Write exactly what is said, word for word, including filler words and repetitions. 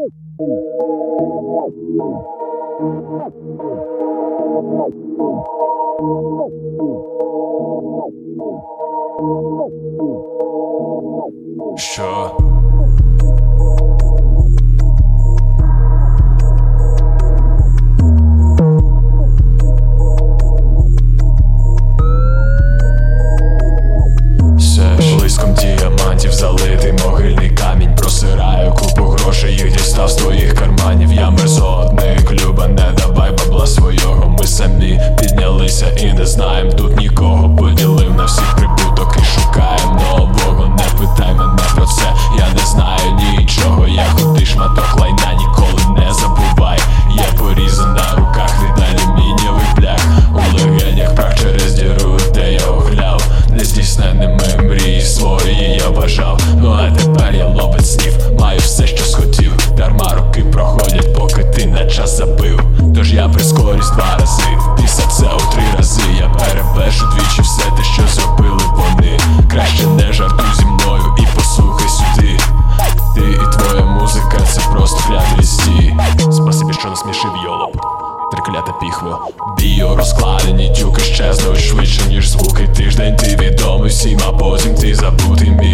Що? Блиском діамантів залитий могильний камінь. Просираю купу грошей, їх дістав з твоїх карманів. Я мерзотник, Люба, не давай бабла свого. Ми самі піднялися і не знаєм тут нікого. Поділив на всіх прибуток і шукаєм нового. Не питай мене про це, я не знаю нічого. Я хотий шматок лайна, ніколи не забувай. Є порізи на руках від алюмінієвих блях. У легенях прах через діру, де я огляв. Нездійсненними мрії свої я бажав. Ну а тепер я ловець снів, маю все, що схотів. Дарма роки проходять, поки ти на час забив. Тож я прискорюсь два рази, вписав це у три рази. Я перевершу двічі все те, що зробили вони. Краще не жартуй зі мною і послухай сюди. Ти і твоя музика — це просто клятий стій. Спасибі, що насмішив йолоп, трикляте піхво. Біо розкладені тюки щезнуть швидше, ніж звуки. Тиждень ти відомий всім, а потім ти забутий мій.